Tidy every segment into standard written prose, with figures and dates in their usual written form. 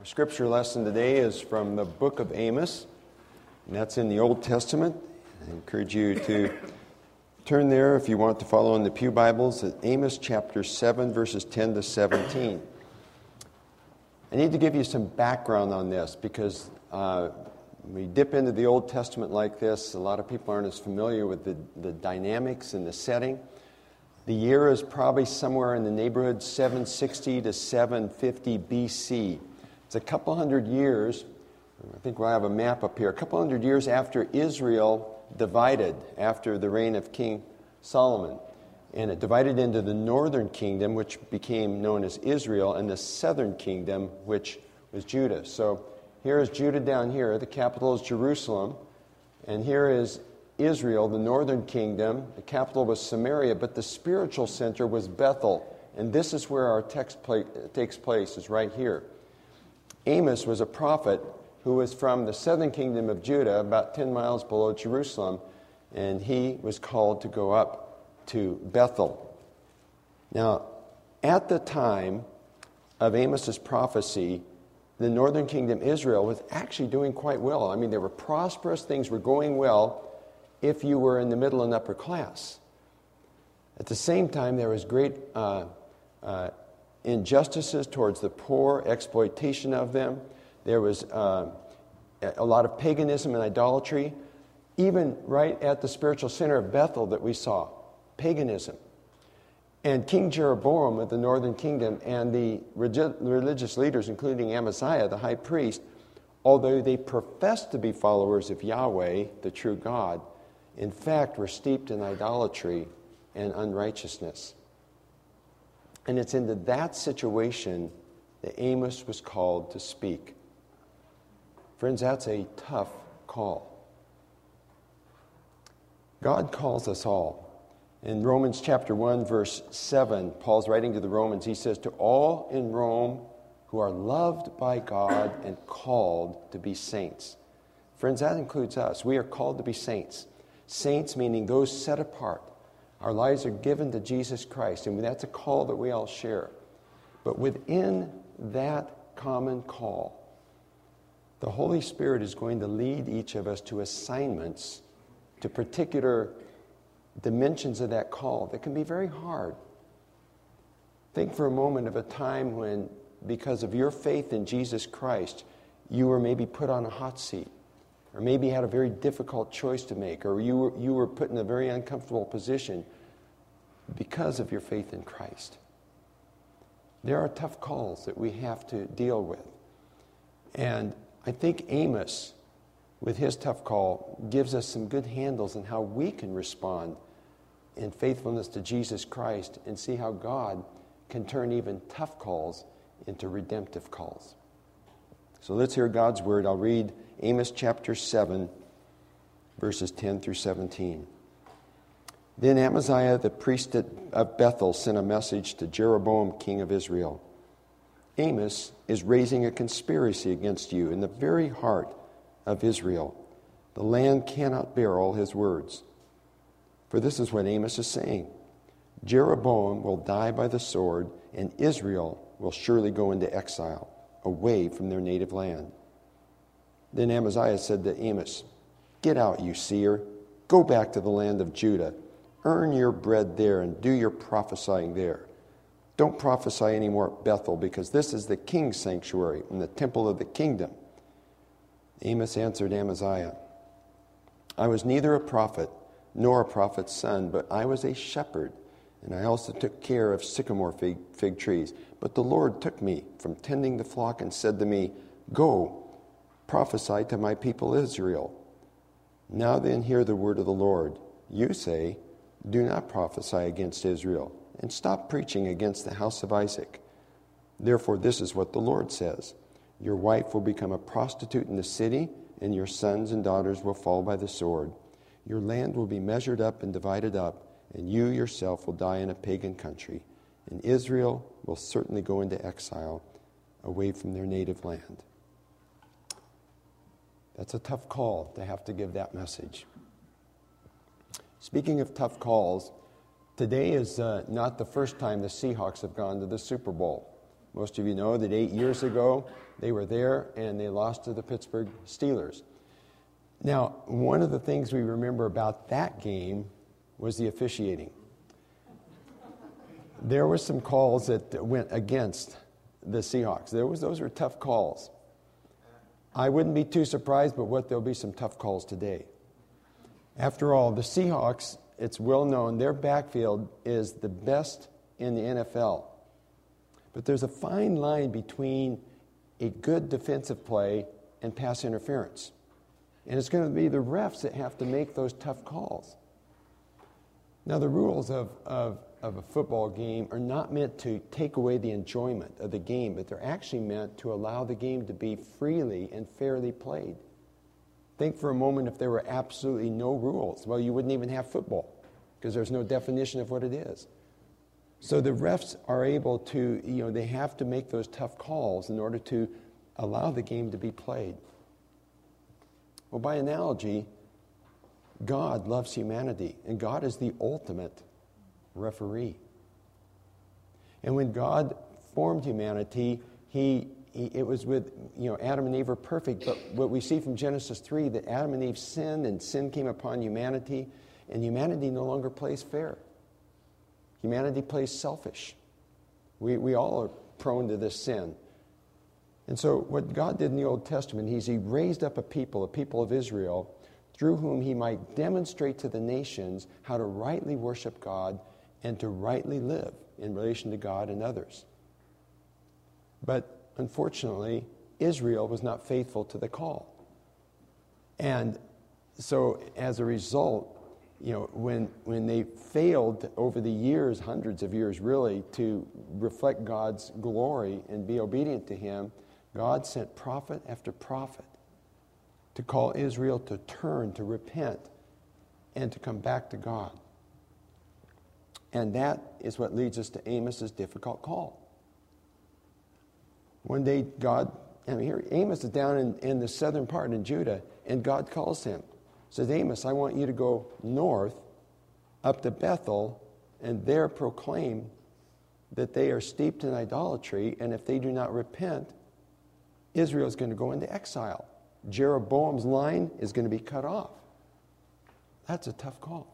Our scripture lesson today is from the book of Amos, and that's in the Old Testament. I encourage you to turn there if you want to follow in the Pew Bibles at Amos chapter 7, verses 10 to 17. I need to give you some background on this because we dip into the Old Testament like this. A lot of people aren't as familiar with the dynamics and the setting. The year is probably somewhere in the neighborhood 760 to 750 BC. It's a couple hundred years, I think we'll have a map up here, a couple hundred years after Israel divided after the reign of King Solomon. And it divided into the northern kingdom, which became known as Israel, and the southern kingdom, which was Judah. So here is Judah down here. The capital is Jerusalem. And here is Israel, the northern kingdom. The capital was Samaria, but the spiritual center was Bethel. And this is where our text takes place, is right here. Amos was a prophet who was from the southern kingdom of Judah, about 10 miles below Jerusalem, and he was called to go up to Bethel. Now, at the time of Amos's prophecy, the northern kingdom, Israel, was actually doing quite well. I mean, they were prosperous, things were going well if you were in the middle and upper class. At the same time, there was great injustices towards the poor, exploitation of them. There was a lot of paganism and idolatry, even right at the spiritual center of Bethel that we saw, paganism. And King Jeroboam of the northern kingdom and the religious leaders, including Amaziah, the high priest, although they professed to be followers of Yahweh, the true God, in fact were steeped in idolatry and unrighteousness. And it's into that situation that Amos was called to speak. Friends, that's a tough call. God calls us all. In Romans chapter 1, verse 7, Paul's writing to the Romans, he says, "To all in Rome who are loved by God and called to be saints." Friends, that includes us. We are called to be saints. Saints meaning those set apart. Our lives are given to Jesus Christ, and that's a call that we all share. But within that common call, the Holy Spirit is going to lead each of us to assignments, to particular dimensions of that call that can be very hard. Think for a moment of a time when, because of your faith in Jesus Christ, you were maybe put on a hot seat, or maybe had a very difficult choice to make, or you were put in a very uncomfortable position because of your faith in Christ. There are tough calls that we have to deal with. And I think Amos, with his tough call, gives us some good handles on how we can respond in faithfulness to Jesus Christ and see how God can turn even tough calls into redemptive calls. So let's hear God's word. I'll read Amos chapter 7, verses 10 through 17. Then Amaziah the priest of Bethel sent a message to Jeroboam, king of Israel. Amos is raising a conspiracy against you in the very heart of Israel. The land cannot bear all his words. For this is what Amos is saying. Jeroboam will die by the sword, and Israel will surely go into exile, away from their native land. Then Amaziah said to Amos, "Get out, you seer. Go back to the land of Judah. Earn your bread there and do your prophesying there. Don't prophesy anymore at Bethel, because this is the king's sanctuary and the temple of the kingdom." Amos answered Amaziah, "I was neither a prophet nor a prophet's son, but I was a shepherd, and I also took care of sycamore fig trees. But the Lord took me from tending the flock and said to me, 'Go, prophesy to my people Israel.' Now then, hear the word of the Lord. You say, 'Do not prophesy against Israel, and stop preaching against the house of Isaac.' Therefore, this is what the Lord says. Your wife will become a prostitute in the city, and your sons and daughters will fall by the sword. Your land will be measured up and divided up, and you yourself will die in a pagan country. And Israel will certainly go into exile, away from their native land." That's a tough call to have to give that message. Speaking of tough calls, today is not the first time the Seahawks have gone to the Super Bowl. Most of you know that 8 years ago, they were there and they lost to the Pittsburgh Steelers. Now, one of the things we remember about that game was the officiating. There were some calls that went against the Seahawks. Those were tough calls. I wouldn't be too surprised, but there'll be some tough calls today. After all, the Seahawks, it's well known, their backfield is the best in the NFL. But there's a fine line between a good defensive play and pass interference. And it's going to be the refs that have to make those tough calls. Now, the rules of a football game are not meant to take away the enjoyment of the game, but they're actually meant to allow the game to be freely and fairly played. Think for a moment if there were absolutely no rules. Well, you wouldn't even have football because there's no definition of what it is. So the refs are able to, they have to make those tough calls in order to allow the game to be played. Well, by analogy, God loves humanity, and God is the ultimate referee. And when God formed humanity, it was with, Adam and Eve were perfect, but what we see from Genesis 3, that Adam and Eve sinned, and sin came upon humanity, and humanity no longer plays fair. Humanity plays selfish. We all are prone to this sin. And so what God did in the Old Testament, He raised up a people of Israel, through whom He might demonstrate to the nations how to rightly worship God and to rightly live in relation to God and others. But unfortunately, Israel was not faithful to the call. And so as a result, when they failed over the years, hundreds of years really, to reflect God's glory and be obedient to Him, God sent prophet after prophet to call Israel to turn, to repent, and to come back to God. And that is what leads us to Amos's difficult call. One day, Amos is down in the southern part in Judah, and God calls him. Says, Amos, I want you to go north up to Bethel and there proclaim that they are steeped in idolatry, and if they do not repent, Israel is going to go into exile. Jeroboam's line is going to be cut off. That's a tough call.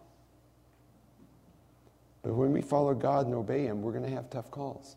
But when we follow God and obey Him, we're going to have tough calls.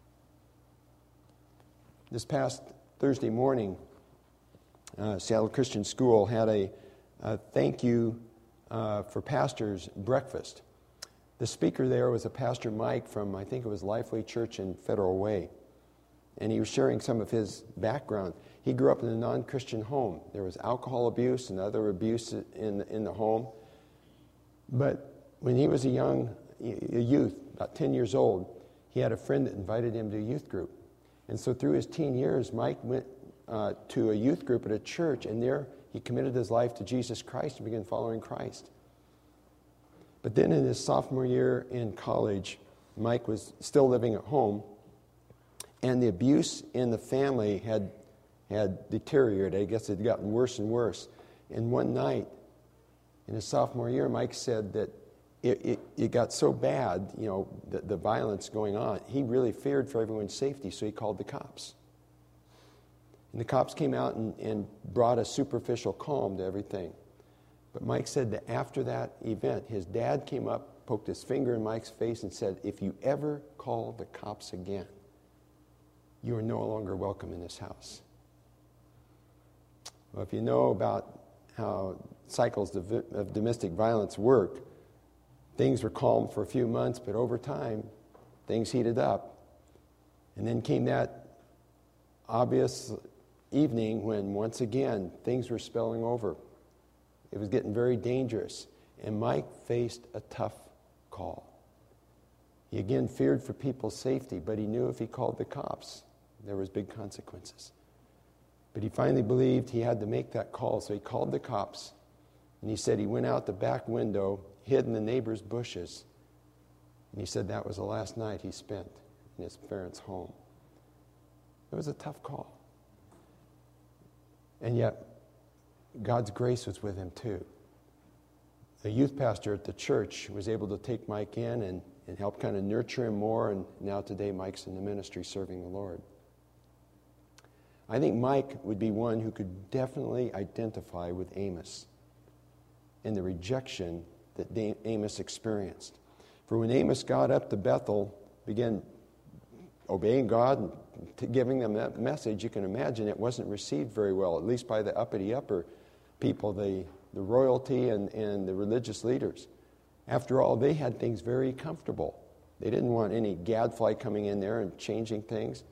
This past Thursday morning, Seattle Christian School had a thank you for pastors breakfast. The speaker there was a Pastor Mike from, I think it was Lifeway Church in Federal Way. And he was sharing some of his background. He grew up in a non-Christian home. There was alcohol abuse and other abuse in the home. But when he was a youth, about 10 years old, he had a friend that invited him to a youth group. And so through his teen years, Mike went to a youth group at a church, and there he committed his life to Jesus Christ and began following Christ. But then in his sophomore year in college, Mike was still living at home, and the abuse in the family had deteriorated. I guess it had gotten worse and worse. And one night, in his sophomore year, Mike said that it got so bad, the violence going on, he really feared for everyone's safety, so he called the cops. And the cops came out and brought a superficial calm to everything. But Mike said that after that event, his dad came up, poked his finger in Mike's face, and said, if you ever call the cops again, you are no longer welcome in this house. Well, if you know about how cycles of domestic violence work, things were calm for a few months, but over time, things heated up. And then came that obvious evening when, once again, things were spilling over. It was getting very dangerous, and Mike faced a tough call. He again feared for people's safety, but he knew if he called the cops, there was big consequences. But he finally believed he had to make that call, so he called the cops, and he said he went out the back window, hid in the neighbor's bushes, and he said that was the last night he spent in his parents' home. It was a tough call. And yet, God's grace was with him too. The youth pastor at the church was able to take Mike in and and helped kind of nurture him more. And now today Mike's in the ministry serving the Lord. I think Mike would be one who could definitely identify with Amos and the rejection that Amos experienced. For when Amos got up to Bethel, began obeying God and giving them that message, you can imagine it wasn't received very well, at least by the uppity upper people, the royalty and the religious leaders. After all, they had things very comfortable. They didn't want any gadfly coming in there and changing things.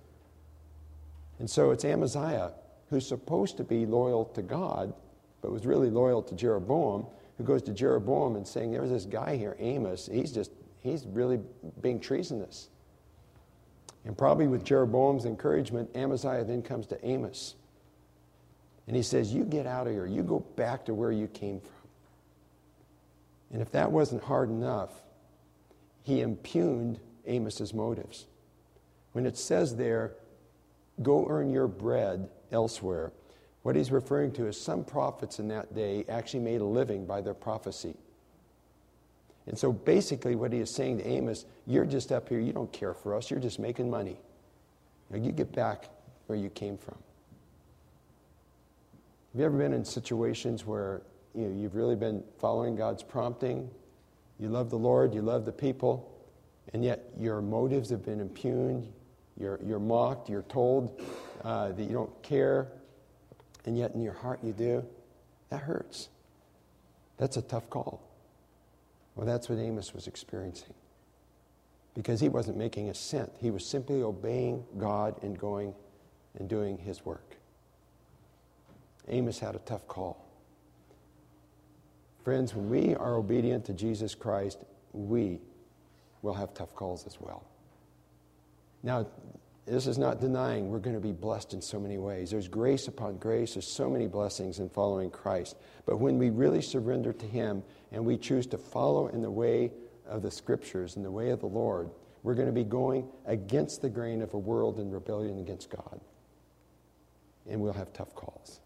And so it's Amaziah, who's supposed to be loyal to God, but was really loyal to Jeroboam, who goes to Jeroboam and saying, there's this guy here, Amos, he's really being treasonous. And probably with Jeroboam's encouragement, Amaziah then comes to Amos. And he says, you get out of here. You go back to where you came from. And if that wasn't hard enough, he impugned Amos's motives. When it says there, go earn your bread elsewhere, what he's referring to is some prophets in that day actually made a living by their prophecy. And so basically what he is saying to Amos, you're just up here, you don't care for us, you're just making money. Now you get back where you came from. Have you ever been in situations where you've really been following God's prompting? You love the Lord, you love the people, and yet your motives have been impugned, you're mocked, you're told that you don't care, and yet in your heart you do? That hurts. That's a tough call. Well, that's what Amos was experiencing. Because he wasn't making a cent. He was simply obeying God and going and doing his work. Amos had a tough call. Friends, when we are obedient to Jesus Christ, we will have tough calls as well. Now, this is not denying we're going to be blessed in so many ways. There's grace upon grace. There's so many blessings in following Christ. But when we really surrender to him and we choose to follow in the way of the Scriptures, in the way of the Lord, we're going to be going against the grain of a world in rebellion against God. And we'll have tough calls.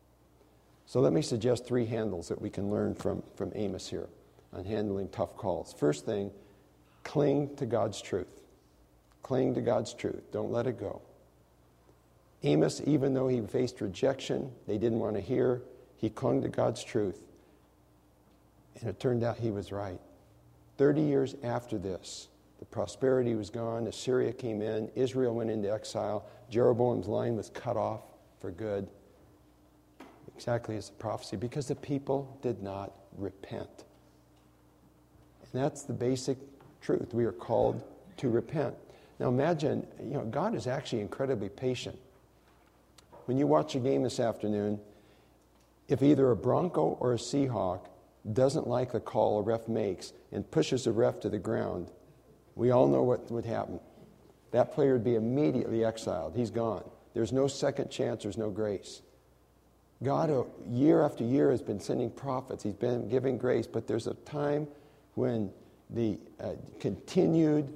So let me suggest 3 handles that we can learn from Amos here on handling tough calls. First thing, cling to God's truth. Cling to God's truth. Don't let it go. Amos, even though he faced rejection, they didn't want to hear, he clung to God's truth. And it turned out he was right. 30 years after this, the prosperity was gone, Assyria came in, Israel went into exile, Jeroboam's line was cut off for good. Exactly as the prophecy, because the people did not repent. And that's the basic truth. We are called to repent. Now imagine, God is actually incredibly patient. When you watch a game this afternoon, if either a Bronco or a Seahawk doesn't like the call a ref makes and pushes the ref to the ground, we all know what would happen. That player would be immediately exiled. He's gone. There's no second chance. There's no grace. God, year after year, has been sending prophets. He's been giving grace, but there's a time when the continued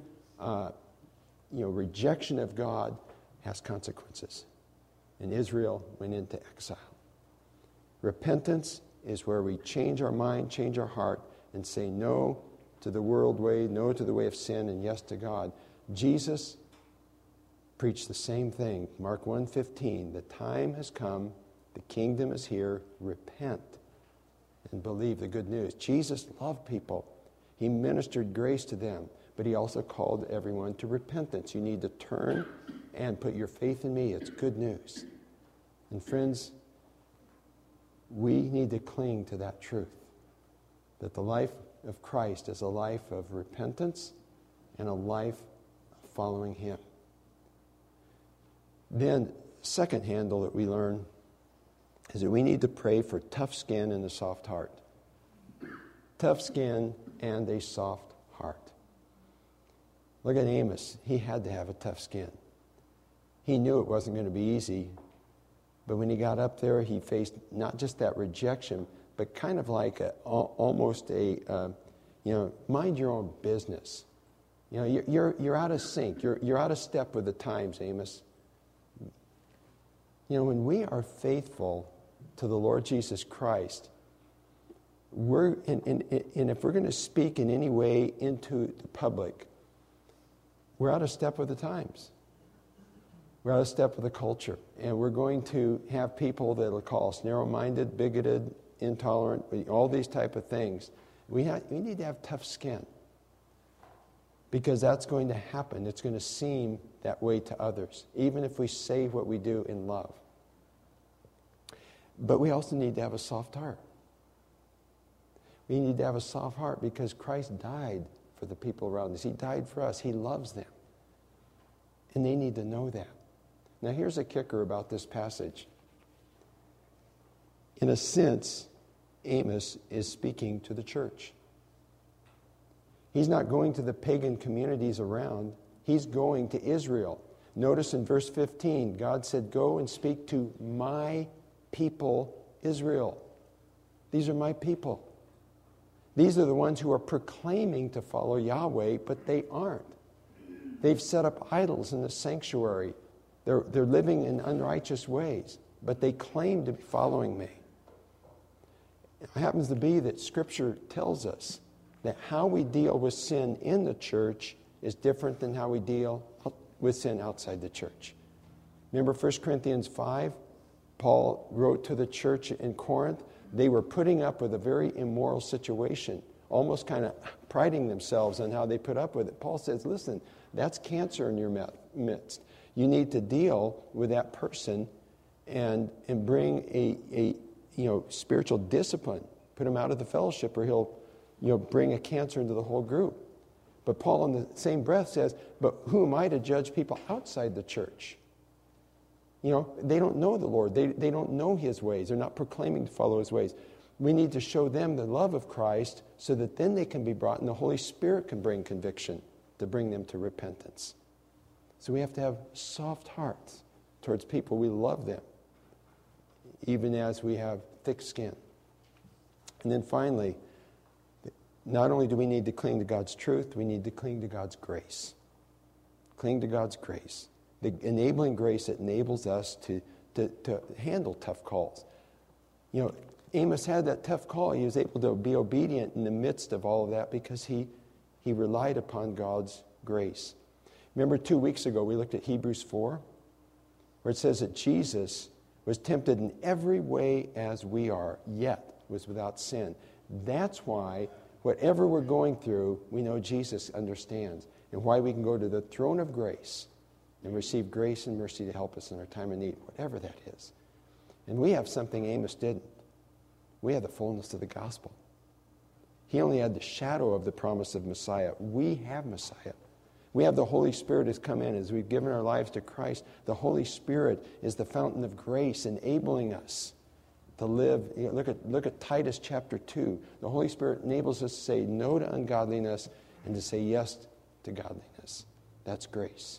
rejection of God has consequences. And Israel went into exile. Repentance is where we change our mind, change our heart, and say no to the world way, no to the way of sin, and yes to God. Jesus preached the same thing. Mark 1:15, the time has come, the kingdom is here, repent and believe the good news. Jesus loved people. He ministered grace to them, but he also called everyone to repentance. You need to turn and put your faith in me. It's good news. And friends, we need to cling to that truth, that the life of Christ is a life of repentance and a life of following him. Then, second handle that we learn is that we need to pray for tough skin and a soft heart. Tough skin and a soft heart. Look at Amos. He had to have a tough skin. He knew it wasn't going to be easy, but when he got up there, he faced not just that rejection, but kind of like almost a mind your own business. You're out of sync. You're out of step with the times, Amos. When we are faithful to the Lord Jesus Christ, and if we're going to speak in any way into the public, we're out of step with the times. We're out of step with the culture. And we're going to have people that will call us narrow-minded, bigoted, intolerant, all these type of things. We need to have tough skin, because that's going to happen. It's going to seem that way to others, even if we say what we do in love. But we also need to have a soft heart. We need to have a soft heart because Christ died for the people around us. He died for us. He loves them. And they need to know that. Now here's a kicker about this passage. In a sense, Amos is speaking to the church. He's not going to the pagan communities around. He's going to Israel. Notice in verse 15, God said, "Go and speak to my people, Israel." These are my people. These are the ones who are proclaiming to follow Yahweh, but they aren't. They've set up idols in the sanctuary. They're living in unrighteous ways, but they claim to be following me. It happens to be that Scripture tells us that how we deal with sin in the church is different than how we deal with sin outside the church. Remember 1 Corinthians 5? Paul wrote to the church in Corinth. They were putting up with a very immoral situation, almost kind of priding themselves on how they put up with it. Paul says, listen, that's cancer in your midst. You need to deal with that person and bring a spiritual discipline. Put him out of the fellowship, or he'll bring a cancer into the whole group. But Paul in the same breath says, but who am I to judge people outside the church? They don't know the Lord. They don't know His ways. They're not proclaiming to follow His ways. We need to show them the love of Christ so that then they can be brought, and the Holy Spirit can bring conviction to bring them to repentance. So we have to have soft hearts towards people. We love them, even as we have thick skin. And then finally, not only do we need to cling to God's truth, we need to cling to God's grace. Cling to God's grace. The enabling grace that enables us to handle tough calls. Amos had that tough call. He was able to be obedient in the midst of all of that because he relied upon God's grace. Remember 2 weeks ago we looked at Hebrews 4, where it says that Jesus was tempted in every way as we are, yet was without sin. That's why whatever we're going through, we know Jesus understands, and why we can go to the throne of grace and receive grace and mercy to help us in our time of need, whatever that is. And we have something Amos didn't. We have the fullness of the gospel. He only had the shadow of the promise of Messiah. We have Messiah. We have the Holy Spirit has come in. As we've given our lives to Christ, the Holy Spirit is the fountain of grace, enabling us to live. Look at Titus chapter 2. The Holy Spirit enables us to say no to ungodliness and to say yes to godliness. That's grace.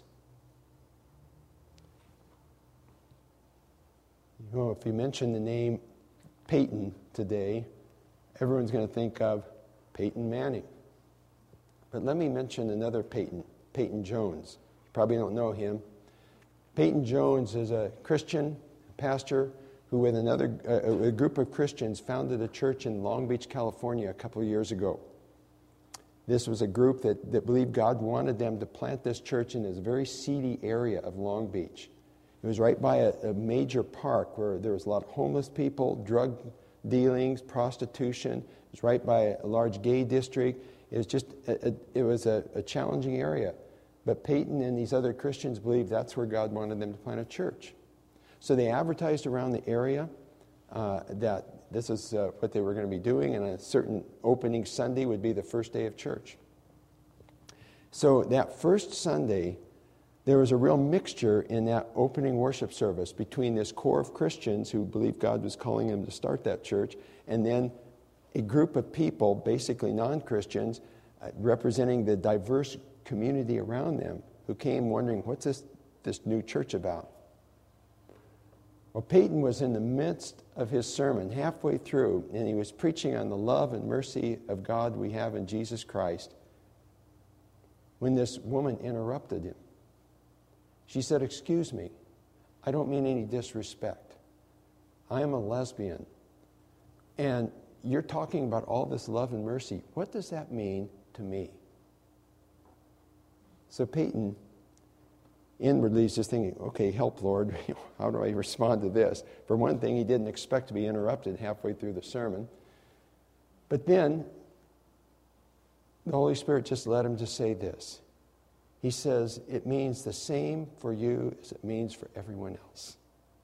If you mention the name Peyton today, everyone's going to think of Peyton Manning. But let me mention another Peyton, Peyton Jones. You probably don't know him. Peyton Jones is a Christian pastor who, with a group of Christians, founded a church in Long Beach, California a couple of years ago. This was a group that believed God wanted them to plant this church in this very seedy area of Long Beach. It was right by a major park where there was a lot of homeless people, drug dealings, prostitution. It was right by a large gay district. It was just a challenging area. But Peyton and these other Christians believed that's where God wanted them to plant a church. So they advertised around the area that this is what they were going to be doing, and a certain opening Sunday would be the first day of church. So that first Sunday, there was a real mixture in that opening worship service between this core of Christians who believed God was calling them to start that church, and then a group of people, basically non-Christians, representing the diverse community around them, who came wondering, what's this new church about? Well, Peyton was in the midst of his sermon, halfway through, and he was preaching on the love and mercy of God we have in Jesus Christ, when this woman interrupted him. She said, "Excuse me, I don't mean any disrespect. I am a lesbian, and you're talking about all this love and mercy. What does that mean to me? So Peyton inwardly is just thinking, okay, help, Lord. How do I respond to this? For one thing, he didn't expect to be interrupted halfway through the sermon. But then, the Holy Spirit just led him to say this. He says, it means the same for you as it means for everyone else.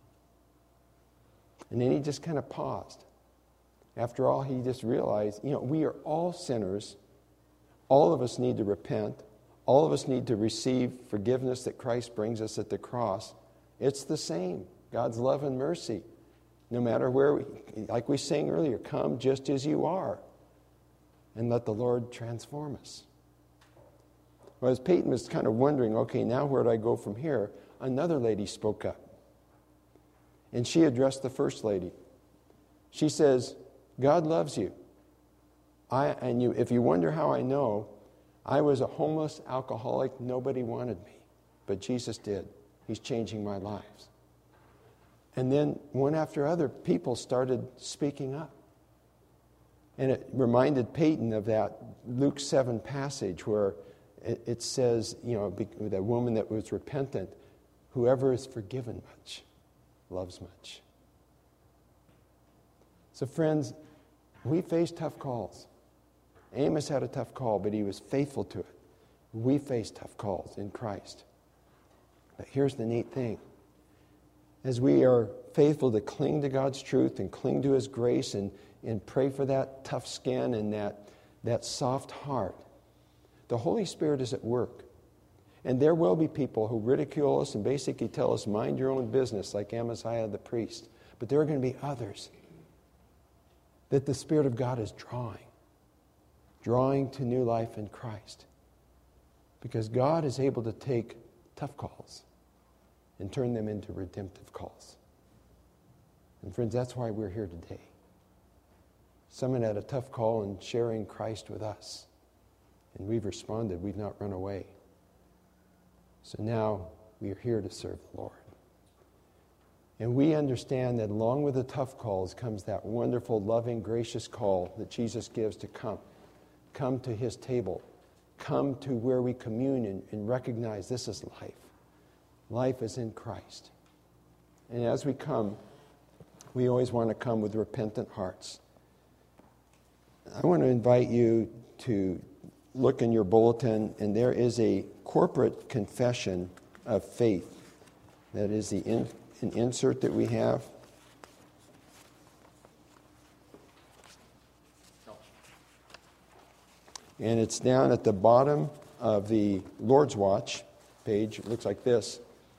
And then he just kind of paused. After all, he just realized, we are all sinners. All of us need to repent. All of us need to receive forgiveness that Christ brings us at the cross. It's the same. God's love and mercy. No matter where, like we sang earlier, come just as you are. And let the Lord transform us. Well, as Peyton was kind of wondering, okay, now where do I go from here? Another lady spoke up. And she addressed the first lady. She says, God loves you. If you wonder how I know, I was a homeless alcoholic. Nobody wanted me. But Jesus did. He's changing my lives. And then one after other, people started speaking up. And it reminded Peyton of that Luke 7 passage where it says, the woman that was repentant, whoever is forgiven much, loves much. So friends, we face tough calls. Amos had a tough call, but he was faithful to it. We face tough calls in Christ. But here's the neat thing. As we are faithful to cling to God's truth and cling to His grace and pray for that tough skin and that soft heart, the Holy Spirit is at work. And there will be people who ridicule us and basically tell us, mind your own business, like Amaziah the priest. But there are going to be others that the Spirit of God is drawing to new life in Christ. Because God is able to take tough calls and turn them into redemptive calls. And friends, that's why we're here today. Someone had a tough call in sharing Christ with us. And we've responded. We've not run away. So now we are here to serve the Lord. And we understand that along with the tough calls comes that wonderful, loving, gracious call that Jesus gives to come. Come to His table. Come to where we commune and recognize this is life. Life is in Christ. And as we come, we always want to come with repentant hearts. I want to invite you to look in your bulletin, and there is a corporate confession of faith. That is an insert that we have. And it's down at the bottom of the Lord's Watch page. It looks like this.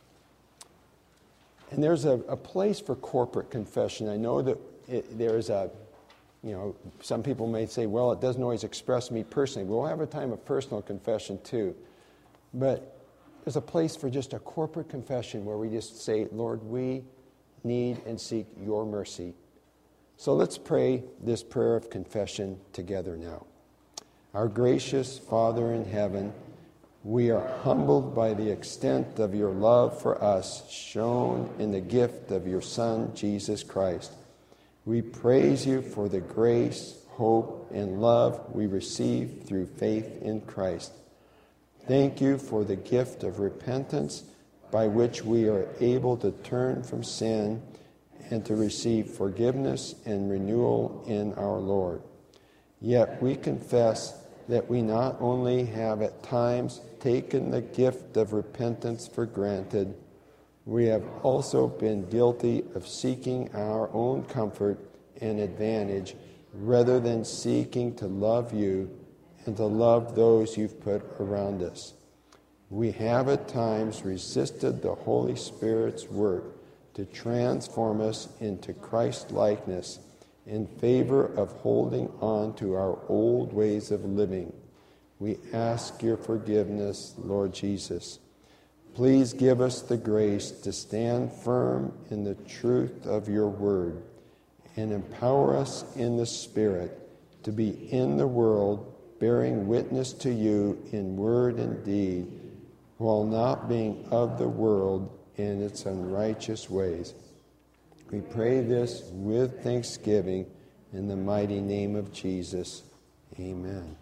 And there's a place for corporate confession. I know that there's some people may say, well, it doesn't always express me personally. We'll have a time of personal confession too. But there's a place for just a corporate confession where we just say, Lord, we need and seek your mercy. So let's pray this prayer of confession together now. Our gracious Father in heaven, we are humbled by the extent of your love for us shown in the gift of your Son, Jesus Christ. We praise you for the grace, hope, and love we receive through faith in Christ. Thank you for the gift of repentance by which we are able to turn from sin and to receive forgiveness and renewal in our Lord. Yet we confess that we not only have at times taken the gift of repentance for granted, we have also been guilty of seeking our own comfort and advantage rather than seeking to love you and to love those you've put around us. We have at times resisted the Holy Spirit's work to transform us into Christ-likeness in favor of holding on to our old ways of living. We ask your forgiveness, Lord Jesus. Please give us the grace to stand firm in the truth of your word and empower us in the Spirit to be in the world, bearing witness to you in word and deed, while not being of the world in its unrighteous ways. We pray this with thanksgiving In the mighty name of Jesus, amen.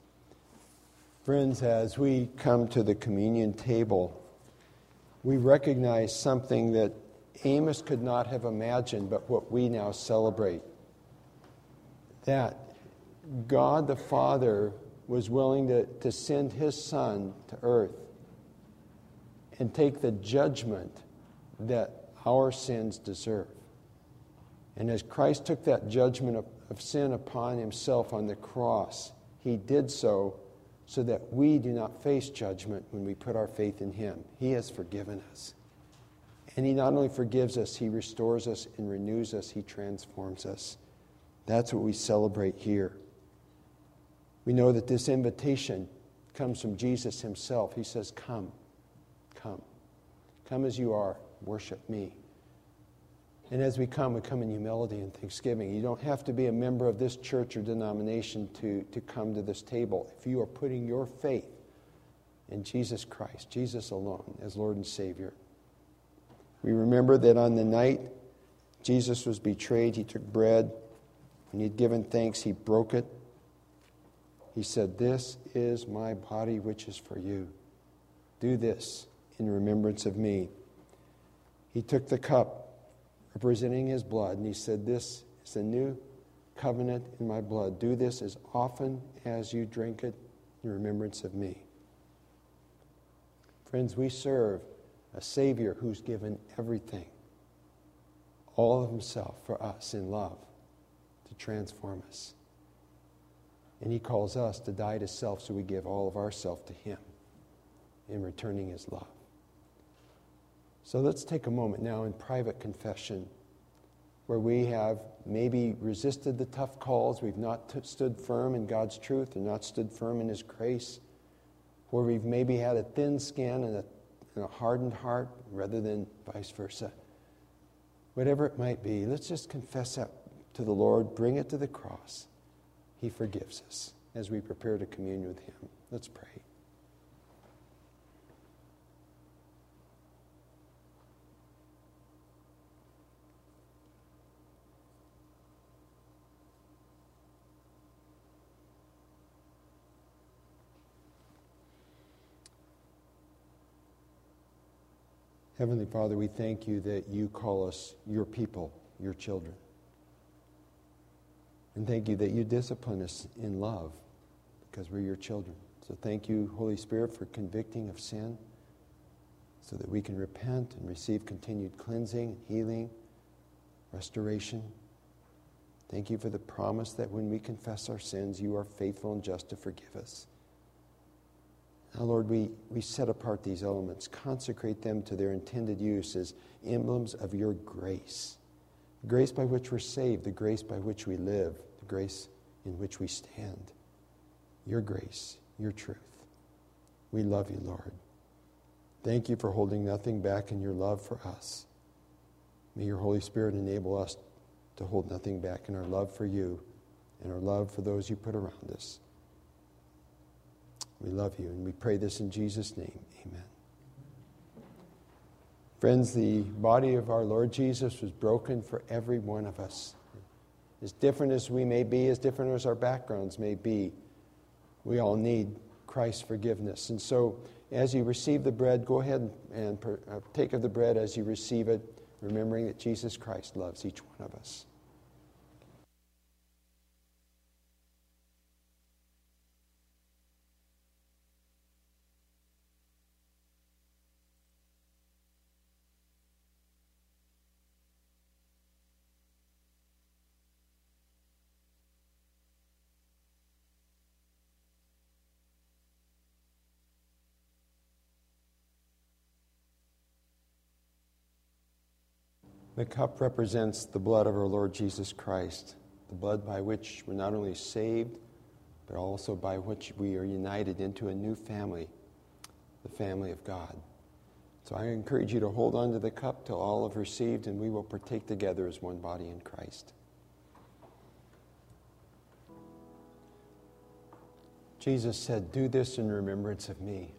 Friends, as we come to the communion table, we recognize something that Amos could not have imagined, but what we now celebrate. That God the Father was willing to send His Son to earth and take the judgment that our sins deserve. And as Christ took that judgment of sin upon Himself on the cross, He did so that we do not face judgment when we put our faith in Him. He has forgiven us. And He not only forgives us, He restores us and renews us. He transforms us. That's what we celebrate here. We know that this invitation comes from Jesus Himself. He says, come, come. Come as you are, worship me. And as we come in humility and thanksgiving. You don't have to be a member of this church or denomination to come to this table. If you are putting your faith in Jesus Christ, Jesus alone, as Lord and Savior. We remember that on the night Jesus was betrayed, He took bread. When He had given thanks, He broke it. He said, "This is my body which is for you. Do this in remembrance of me." He took the cup representing His blood, and He said, "This is a new covenant in my blood. Do this as often as you drink it in remembrance of me." Friends, we serve a Savior who's given everything, all of Himself for us in love to transform us. And He calls us to die to self, so we give all of ourself to Him in returning His love. So let's take a moment now in private confession where we have maybe resisted the tough calls, we've not stood firm in God's truth and not stood firm in His grace, where we've maybe had a thin skin and a hardened heart rather than vice versa. Whatever it might be, let's just confess that to the Lord, bring it to the cross. He forgives us as we prepare to commune with Him. Let's pray. Heavenly Father, we thank You that You call us Your people, Your children. And thank You that You discipline us in love because we're Your children. So thank You, Holy Spirit, for convicting of sin so that we can repent and receive continued cleansing, healing, restoration. Thank You for the promise that when we confess our sins, You are faithful and just to forgive us. Now, Lord, we set apart these elements, consecrate them to their intended use as emblems of Your grace. The grace by which we're saved, the grace by which we live, the grace in which we stand. Your grace, Your truth. We love You, Lord. Thank You for holding nothing back in Your love for us. May Your Holy Spirit enable us to hold nothing back in our love for You and our love for those You put around us. We love You, and we pray this in Jesus' name. Amen. Friends, the body of our Lord Jesus was broken for every one of us. As different as we may be, as different as our backgrounds may be, we all need Christ's forgiveness. And so, as you receive the bread, go ahead and take of the bread as you receive it, remembering that Jesus Christ loves each one of us. The cup represents the blood of our Lord Jesus Christ, the blood by which we're not only saved, but also by which we are united into a new family, the family of God. So I encourage you to hold on to the cup till all have received, and we will partake together as one body in Christ. Jesus said, "Do this in remembrance of me."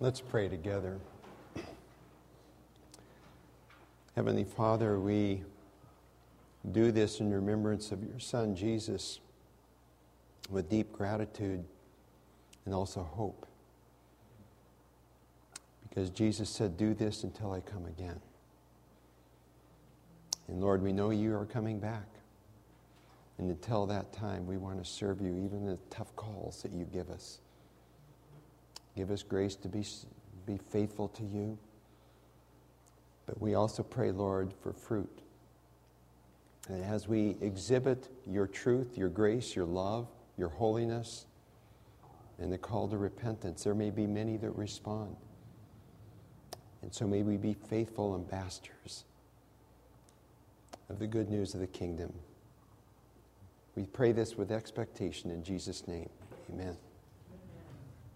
Let's pray together. Heavenly Father, we do this in remembrance of your Son, Jesus, with deep gratitude and also hope. Because Jesus said, do this until I come again. And Lord, we know you are coming back. And until that time, we want to serve you, even in the tough calls that you give us. Give us grace to be faithful to you. But we also pray, Lord, for fruit. And as we exhibit your truth, your grace, your love, your holiness, and the call to repentance, there may be many that respond. And so may we be faithful ambassadors of the good news of the kingdom. We pray this with expectation in Jesus' name. Amen.